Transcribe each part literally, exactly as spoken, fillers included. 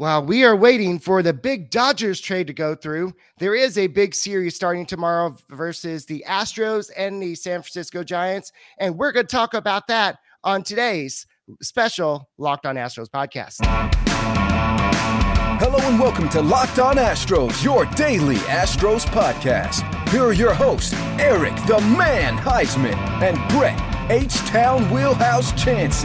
While we are waiting for the big Dodgers trade to go through, there is a big series starting tomorrow versus the Astros and the San Francisco Giants. And we're going to talk about that on today's special Locked On Astros podcast. Hello and welcome to Locked On Astros, your daily Astros podcast. Here are your hosts, Eric the Man Heisman and Brett H-Town Wheelhouse Chansey.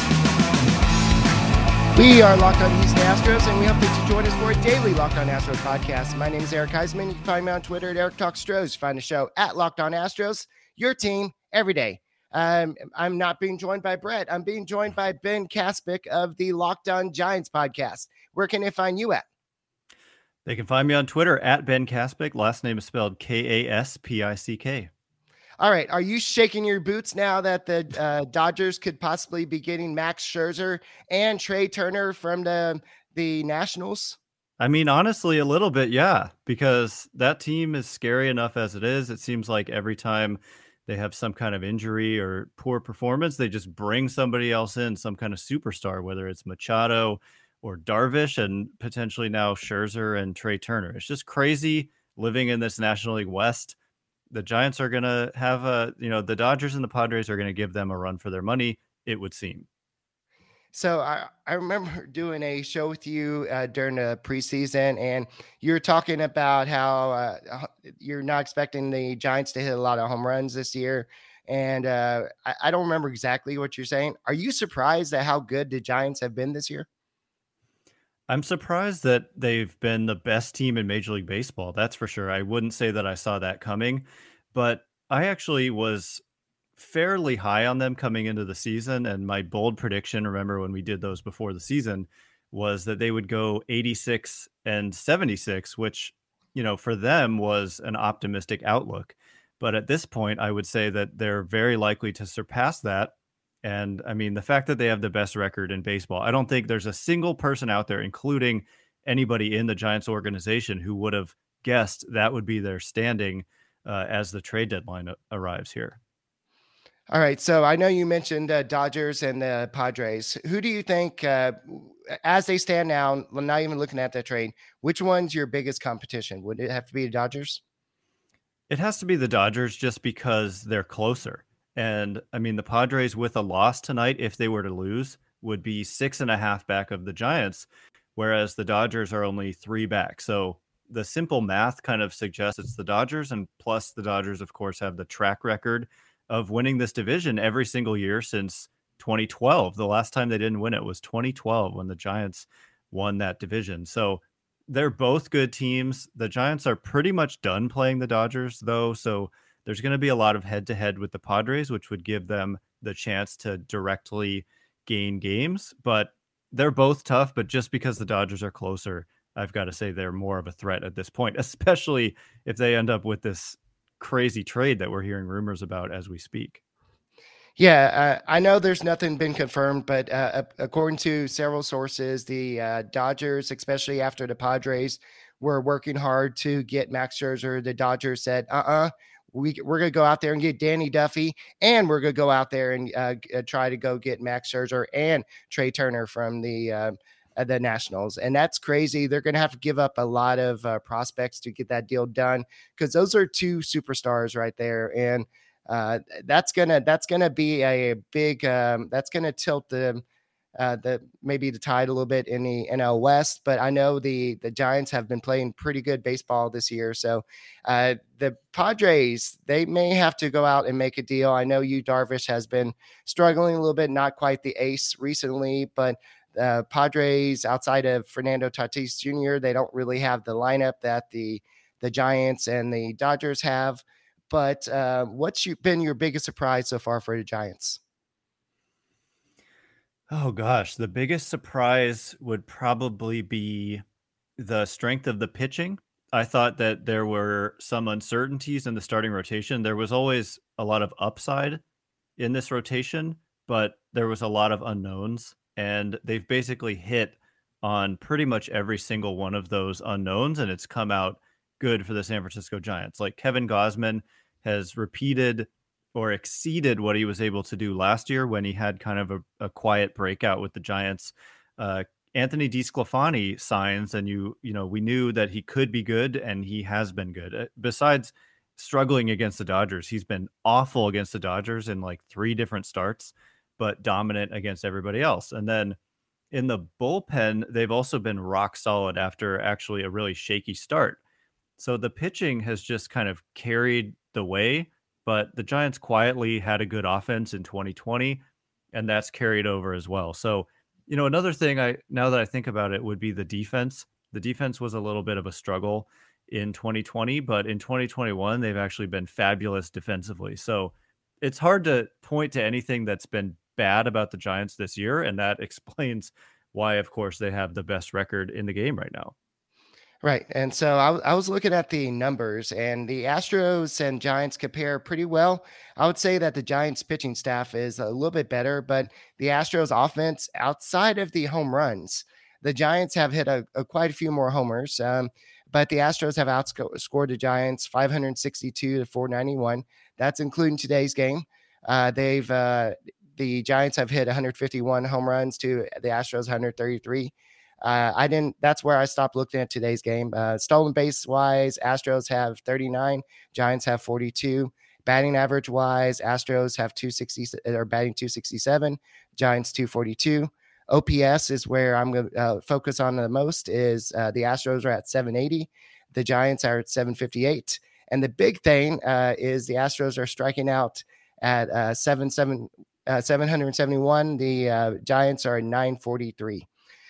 We are Locked On Houston Astros, and we hope that you join us for a daily Locked On Astros podcast. My name is Eric Heisman. You can find me on Twitter at Eric Talks Stros. Find the show at Locked On Astros, your team every day. Um, I'm not being joined by Brett. I'm being joined by Ben Kaspick of the Locked On Giants podcast. Where can they find you at? They can find me on Twitter at Ben Kaspick. Last name is spelled K A S P I C K. All right. Are you shaking your boots now that the uh, Dodgers could possibly be getting Max Scherzer and Trey Turner from the, the Nationals? I mean, honestly, a little bit, yeah, because that team is scary enough as it is. It seems like every time they have some kind of injury or poor performance, they just bring somebody else in, some kind of superstar, whether it's Machado or Darvish and potentially now Scherzer and Trey Turner. It's just crazy living in this National League West. The Giants are going to have a, you know, the Dodgers and the Padres are going to give them a run for their money, it would seem. So I, I remember doing a show with you uh, during the preseason, and you were talking about how uh, you're not expecting the Giants to hit a lot of home runs this year. And uh, I, I don't remember exactly what you're saying. Are you surprised at how good the Giants have been this year? I'm surprised that they've been the best team in Major League Baseball. That's for sure. I wouldn't say that I saw that coming, but I actually was fairly high on them coming into the season. And my bold prediction, remember when we did those before the season, was that they would go eighty-six and seventy-six, which, you know, for them was an optimistic outlook. But at this point, I would say that they're very likely to surpass that. And I mean, the fact that they have the best record in baseball, I don't think there's a single person out there, including anybody in the Giants organization, who would have guessed that would be their standing uh, as the trade deadline arrives here. All right. So I know you mentioned uh, Dodgers and the Padres. Who do you think, uh, as they stand now, not even looking at that trade, which one's your biggest competition? Would it have to be the Dodgers? It has to be the Dodgers just because they're closer. And I mean, the Padres with a loss tonight, if they were to lose, would be six and a half back of the Giants, whereas the Dodgers are only three back. So the simple math kind of suggests it's the Dodgers. And plus the Dodgers, of course, have the track record of winning this division every single year since twenty twelve. The last time they didn't win it was twenty twelve when the Giants won that division. So they're both good teams. The Giants are pretty much done playing the Dodgers, though. So there's going to be a lot of head-to-head with the Padres, which would give them the chance to directly gain games. But they're both tough, but just because the Dodgers are closer, I've got to say they're more of a threat at this point, especially if they end up with this crazy trade that we're hearing rumors about as we speak. Yeah, uh, I know there's nothing been confirmed, but uh, according to several sources, the uh, Dodgers, especially after the Padres, were working hard to get Max Scherzer. The Dodgers said, uh-uh, we, we're going to go out there and get Danny Duffy, and we're going to go out there and uh, try to go get Max Scherzer and Trey Turner from the uh, the Nationals. And that's crazy. They're going to have to give up a lot of uh, prospects to get that deal done, because those are two superstars right there. And uh, that's going to that's going to be a, a big um, that's going to tilt the Uh, the maybe the tide a little bit in the N L West, but I know the the Giants have been playing pretty good baseball this year. So uh, the Padres, they may have to go out and make a deal. I know Yu Darvish has been struggling a little bit, not quite the ace recently, but uh, Padres, outside of Fernando Tatis Junior, they don't really have the lineup that the the Giants and the Dodgers have. But uh, what's you, been your biggest surprise so far for the Giants? Oh gosh, the biggest surprise would probably be the strength of the pitching. I thought that there were some uncertainties in the starting rotation. There was always a lot of upside in this rotation, but there was a lot of unknowns, and they've basically hit on pretty much every single one of those unknowns, and it's come out good for the San Francisco Giants. Like Kevin Gausman has repeated or exceeded what he was able to do last year when he had kind of a, a quiet breakout with the Giants. Uh, Anthony DeSclafani signs, and you, you know, we knew that he could be good, and he has been good. Uh, Besides struggling against the Dodgers, he's been awful against the Dodgers in like three different starts, but dominant against everybody else. And then in the bullpen, they've also been rock solid after actually a really shaky start. So the pitching has just kind of carried the way, but the Giants quietly had a good offense in twenty twenty, and that's carried over as well. So, you know, another thing I, now that I think about it, would be the defense. The defense was a little bit of a struggle in twenty twenty, but in twenty twenty-one, they've actually been fabulous defensively. So it's hard to point to anything that's been bad about the Giants this year, and that explains why, of course, they have the best record in the game right now. Right. And so I, w- I was looking at the numbers, and the Astros and Giants compare pretty well. I would say that the Giants pitching staff is a little bit better, but the Astros offense, outside of the home runs, the Giants have hit a, a quite a few more homers. Um, but the Astros have outscored the Giants five sixty-two to four ninety-one. That's including today's game. Uh, they've uh, the Giants have hit one fifty-one home runs to the Astros one thirty-three. Uh, I didn't, that's where I stopped looking at today's game. Uh, stolen base wise, Astros have thirty-nine, Giants have forty-two. Batting average wise, Astros have two sixty, or batting two sixty-seven, Giants two forty-two. O P S is where I'm going to uh, focus on the most. Is uh, the Astros are at seven eighty, the Giants are at seven fifty-eight. And the big thing uh, is the Astros are striking out at uh, seven, seven, uh, seven seventy-one. The uh, Giants are at nine forty-three.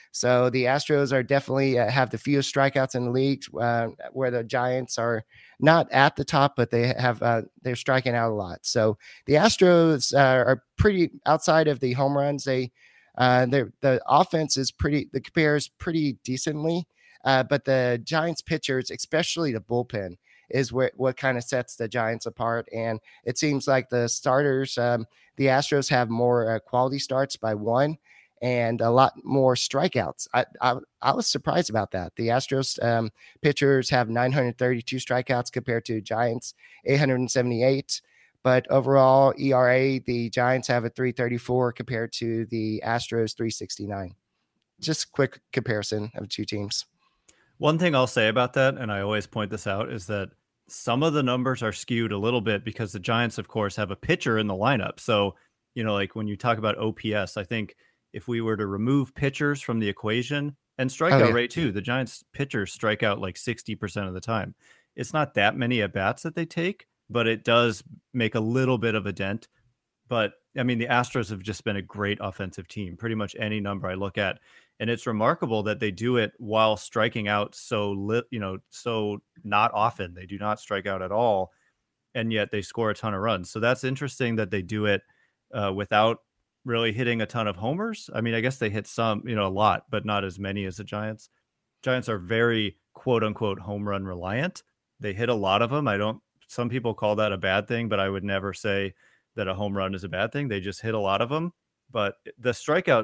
So the Astros are definitely uh, have the fewest strikeouts in the league, uh, where the Giants are not at the top, but they have uh, they're striking out a lot. So the Astros uh, are pretty outside of the home runs. They uh, the offense is pretty, the compares pretty decently, uh, but the Giants pitchers, especially the bullpen, is where, what kind of sets the Giants apart. And it seems like the starters, um, the Astros have more uh, quality starts by one, and a lot more strikeouts. I, I I was surprised about that. The Astros um, pitchers have nine thirty-two strikeouts compared to Giants eight seventy-eight. But overall E R A, the Giants have a three thirty-four compared to the Astros three sixty-nine. Just a quick comparison of two teams. One thing I'll say about that, and I always point this out, is that some of the numbers are skewed a little bit because the Giants, of course, have a pitcher in the lineup. So, you know, like when you talk about O P S, I think if we were to remove pitchers from the equation, and strikeout oh, yeah. rate too, the Giants pitchers strike out like sixty percent of the time. It's not that many at bats that they take, but it does make a little bit of a dent. But I mean, the Astros have just been a great offensive team, pretty much any number I look at. And it's remarkable that they do it while striking out so lit, you know, so not often. They do not strike out at all, and yet they score a ton of runs. So that's interesting that they do it uh, without really hitting a ton of homers. I mean, I guess they hit some, you know, a lot, but not as many as the Giants. Giants are very quote unquote home run reliant. They hit a lot of them. I don't, some people call that a bad thing, but I would never say that a home run is a bad thing. They just hit a lot of them. But the strikeout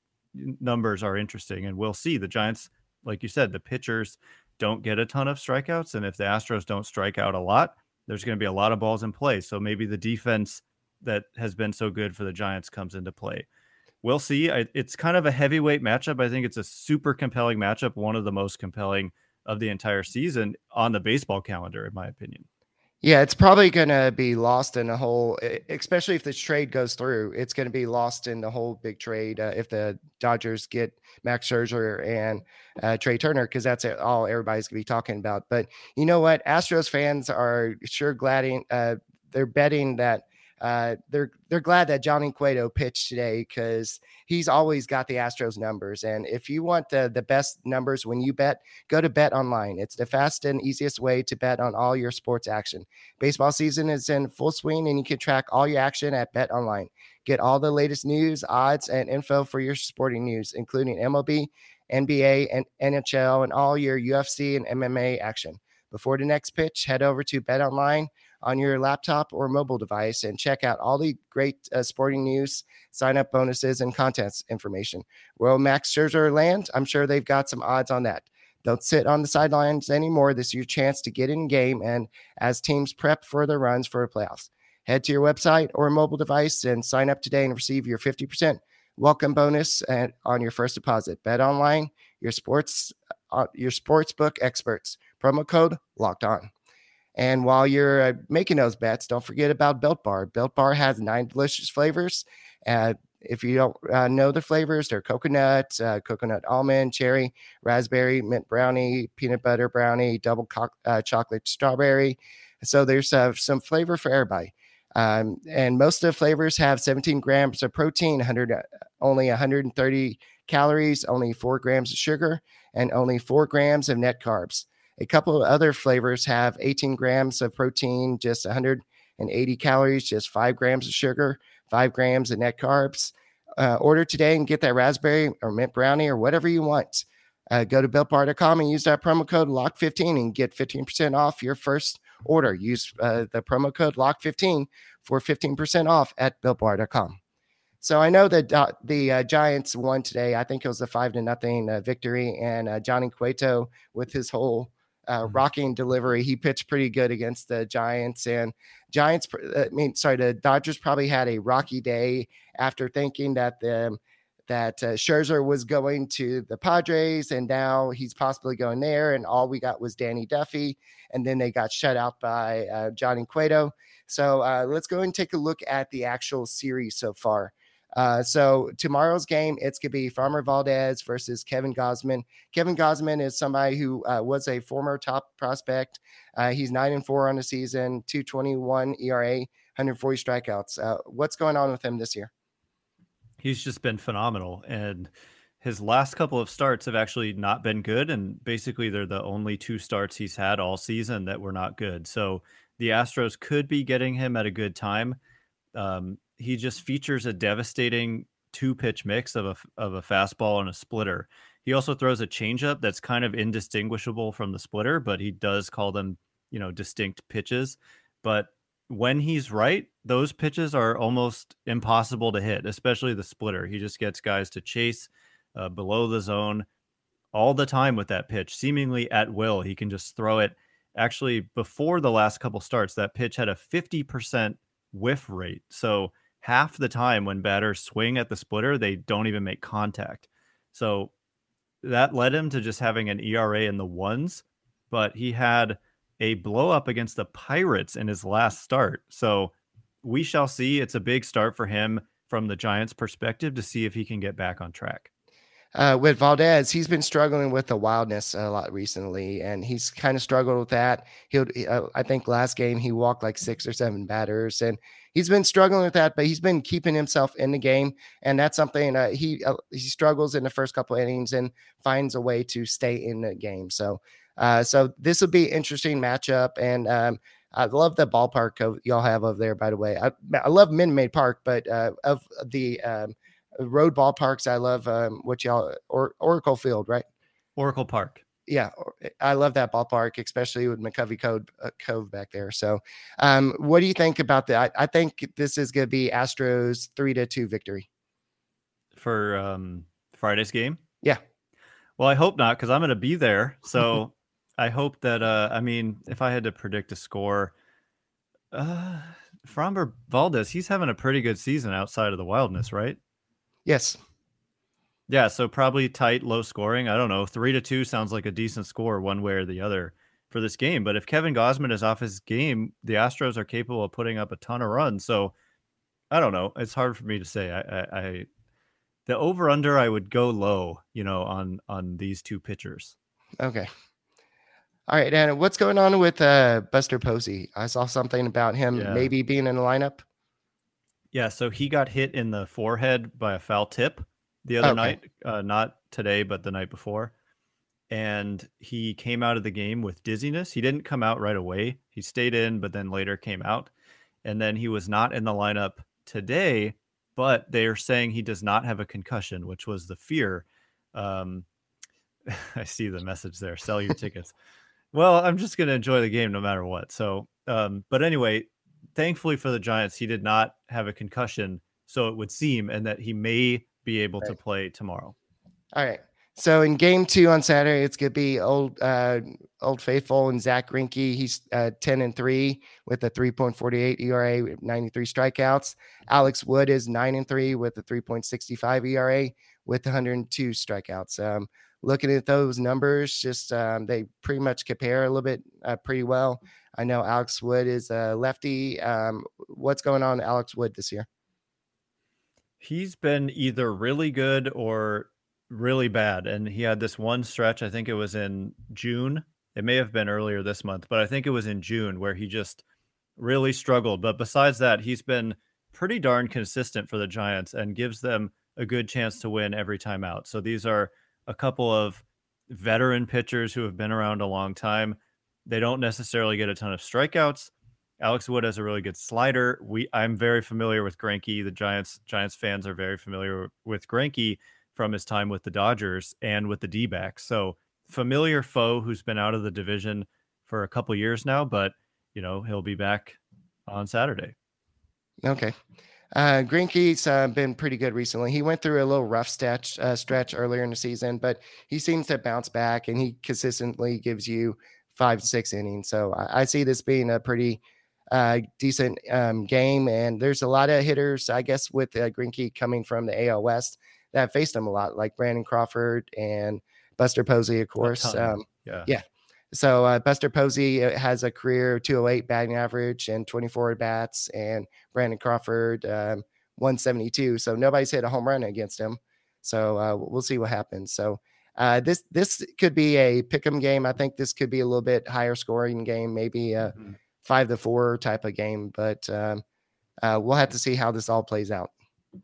numbers are interesting, and we'll see. The Giants, like you said, the pitchers don't get a ton of strikeouts. And if the Astros don't strike out a lot, there's going to be a lot of balls in play. So maybe the defense that has been so good for the Giants comes into play. We'll see. I, it's kind of a heavyweight matchup. I think it's a super compelling matchup, one of the most compelling of the entire season on the baseball calendar, in my opinion. Yeah, it's probably going to be lost in a whole, especially if this trade goes through, it's going to be lost in the whole big trade uh, if the Dodgers get Max Scherzer and uh, Trey Turner, because that's all everybody's going to be talking about. But you know what? Astros fans are sure glad, uh, they're betting that Uh, they're they're glad that Johnny Cueto pitched today, because he's always got the Astros numbers. And if you want the, the best numbers when you bet, go to Bet Online. It's the fast and easiest way to bet on all your sports action. Baseball season is in full swing, and you can track all your action at Bet Online. Get all the latest news, odds, and info for your sporting news, including M L B, N B A, and N H L, and all your U F C and M M A action. Before the next pitch, head over to Bet Online on your laptop or mobile device and check out all the great uh, sporting news, sign-up bonuses, and contest information. Will Max Scherzer land? I'm sure they've got some odds on that. Don't sit on the sidelines anymore. This is your chance to get in game, and as teams prep for their runs for the playoffs. Head to your website or mobile device and sign up today and receive your fifty percent welcome bonus and on your first deposit. Bet online, your sports, uh, your sports book experts. Promo code Locked On. And while you're uh, making those bets, don't forget about Built Bar. Built Bar has nine delicious flavors. Uh, if you don't uh, know the flavors, they're coconut, uh, coconut almond, cherry, raspberry, mint brownie, peanut butter brownie, double co- uh, chocolate strawberry. So there's uh, some flavor for everybody. Um, and most of the flavors have seventeen grams of protein, one hundred, only one hundred thirty calories, only four grams of sugar, and only four grams of net carbs. A couple of other flavors have eighteen grams of protein, just one hundred eighty calories, just five grams of sugar, five grams of net carbs. Uh, order today and get that raspberry or mint brownie or whatever you want. Uh, go to built bar dot com and use that promo code lock fifteen and get fifteen percent off your first order. Use uh, the promo code lock fifteen for fifteen percent off at built bar dot com. So I know that uh, the uh, Giants won today. I think it was a five to nothing uh, victory, and uh, Johnny Cueto with his whole uh, rocking delivery, he pitched pretty good against the Giants. And Giants, I mean, sorry, the Dodgers probably had a rocky day after thinking that the that uh, Scherzer was going to the Padres, and now he's possibly going there. And all we got was Danny Duffy, and then they got shut out by uh, Johnny Cueto. So uh, let's go and take a look at the actual series so far. Uh, so tomorrow's game, it's going to be Framber Valdez versus Kevin Gausman. Kevin Gausman is somebody who uh, was a former top prospect. Uh, he's nine and four on the season, two twenty-one E R A, one hundred forty strikeouts. Uh, what's going on with him this year? He's just been phenomenal. And his last couple of starts have actually not been good. And basically they're the only two starts he's had all season that were not good. So the Astros could be getting him at a good time. Um, he just features a devastating two-pitch mix of a of a fastball and a splitter. He also throws a changeup that's kind of indistinguishable from the splitter, but he does call them, you know, distinct pitches. But when he's right, those pitches are almost impossible to hit, especially the splitter. He just gets guys to chase uh, below the zone all the time with that pitch, seemingly at will. He can just throw it. Actually, before the last couple starts, that pitch had a fifty percent whiff rate. So half the time when batters swing at the splitter, they don't even make contact. So that led him to just having an E R A in the ones, but he had a blow up against the Pirates in his last start. So we shall see. It's a big start for him from the Giants' perspective to see if he can get back on track. Uh, with Valdez, he's been struggling with the wildness a lot recently, and he's kind of struggled with that. He'll, uh, I think last game he walked like six or seven batters, and he's been struggling with that, but he's been keeping himself in the game, and that's something uh, he uh, he struggles in the first couple of innings and finds a way to stay in the game. So, uh, so this will be an interesting matchup, and um, I love the ballpark y'all have over there. By the way, I I love Minute Maid Park, but uh, of the um, road ballparks, I love um, what y'all or Oracle Field, right? Oracle Park. Yeah, I love that ballpark, especially with McCovey Cove, uh, Cove back there. So, um, what do you think about that? I, I think this is going to be Astros three to two victory for um, Friday's game. Yeah. Well, I hope not, because I'm going to be there. So I hope that. Uh, I mean, if I had to predict a score, uh, Framber Valdez, he's having a pretty good season outside of the wildness, right? Yes. Yeah, so probably tight, low scoring. I don't know. Three to two sounds like a decent score one way or the other for this game. But if Kevin Gausman is off his game, the Astros are capable of putting up a ton of runs. So I don't know. It's hard for me to say. I, I, I the over under, I would go low, you know, on on these two pitchers. Okay. All right, and what's going on with uh, Buster Posey? I saw something about him yeah. maybe being in the lineup. Yeah, so he got hit in the forehead by a foul tip the other okay. night, uh, not today, but the night before. And he came out of the game with dizziness. He didn't come out right away. He stayed in, but then later came out. And then he was not in the lineup today, but they're saying he does not have a concussion, which was the fear. Um, I see the message there. Sell your tickets. Well, I'm just going to enjoy the game no matter what. So, um, but anyway, thankfully for the Giants, he did not have a concussion, so it would seem, and that he may be able right. to play tomorrow. All right. So in game two on Saturday, it's gonna be old uh, old faithful and Zach Greinke. He's uh, ten and three with a three point four eight E R A, ninety-three strikeouts. Alex Wood is nine and three with a three point six five E R A with one hundred two strikeouts. Um, looking at those numbers, just um, they pretty much compare a little bit uh, pretty well. I know Alex Wood is a lefty. Um, what's going on, Alex Wood, this year? He's been either really good or really bad. And he had this one stretch, I think it was in June. It may have been earlier this month, but I think it was in June where he just really struggled. But besides that, he's been pretty darn consistent for the Giants and gives them a good chance to win every time out. So these are a couple of veteran pitchers who have been around a long time. They don't necessarily get a ton of strikeouts. Alex Wood has a really good slider. We I'm very familiar with Greinke. The Giants Giants fans are very familiar with Greinke from his time with the Dodgers and with the D-backs. So familiar foe who's been out of the division for a couple years now, but you know, he'll be back on Saturday. Okay. Uh, Greinke's uh, been pretty good recently. He went through a little rough stretch uh, stretch earlier in the season, but he seems to bounce back, and he consistently gives you five to six innings. So I, I see this being a pretty uh, decent um, game. And there's a lot of hitters, I guess, with uh, Greinke coming from the A L West that faced him a lot, like Brandon Crawford and Buster Posey, of course. Um, yeah. Yeah. So uh, Buster Posey has a career two oh eight batting average and twenty-four at bats, and Brandon Crawford um, one seventy-two. So nobody's hit a home run against him. So uh, we'll see what happens. So uh, this this could be a pick'em game. I think this could be a little bit higher scoring game, maybe a mm-hmm. five to four type of game. But um, uh, we'll have to see how this all plays out.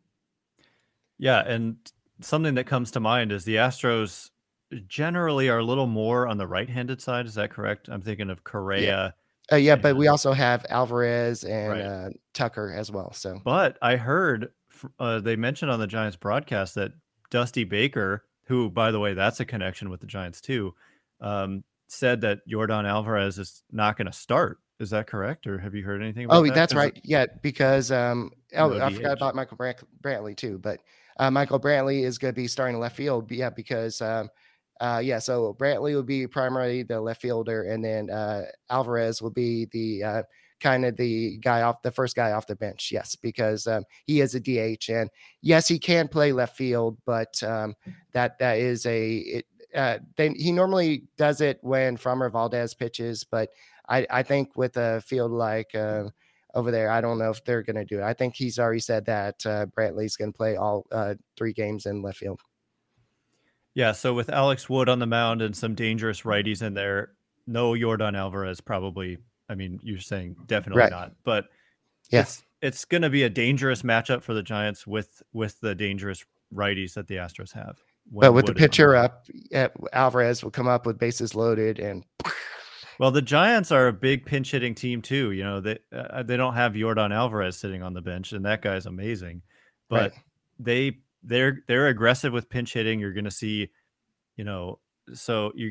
Yeah, and something that comes to mind is the Astros generally are a little more on the right-handed side. Is that correct? I'm thinking of Correa. Yeah, uh, yeah and, but we also have Alvarez and right. uh, Tucker as well. So, but I heard uh, they mentioned on the Giants broadcast that Dusty Baker, who, by the way, that's a connection with the Giants too, um, said that Yordan Alvarez is not going to start. Is that correct, or have you heard anything about oh, that? Oh, that's right. Yeah, because um, oh, no I forgot about Michael Brantley too, but uh, Michael Brantley is going to be starting left field. Yeah, because. Um, Uh, yeah, so Brantley will be primarily the left fielder, and then uh, Alvarez will be the uh, kind of the guy off the first guy off the bench. Yes, because um, he is a D H, and yes, he can play left field, but um, that that is a it, uh, they, he normally does it when Framber Valdez pitches, but I, I think with a field like uh, over there, I don't know if they're going to do it. I think he's already said that uh, Brantley's going to play all uh, three games in left field. Yeah, so with Alex Wood on the mound and some dangerous righties in there, no Yordan Alvarez probably. I mean, you're saying definitely right. not, but yeah. it's it's going to be a dangerous matchup for the Giants with with the dangerous righties that the Astros have. But with Wood the pitcher up, yeah, Alvarez will come up with bases loaded, and well, the Giants are a big pinch hitting team too. You know, they uh, they don't have Yordan Alvarez sitting on the bench, and that guy's amazing, but right. they. They're they're aggressive with pinch hitting. You're going to see, you know, so you